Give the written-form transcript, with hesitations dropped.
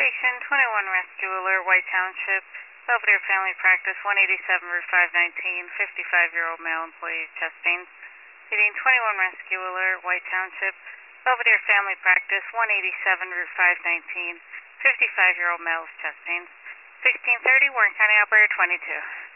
Station 21 Rescue Alert, White Township, Belvedere Family Practice, 187 Route 519, 55-year-old male employee chest pains. Station 21 Rescue Alert, White Township, Belvedere Family Practice, 187 Route 519, 55-year-old male chest pains. 1630, Warren County Operator 22.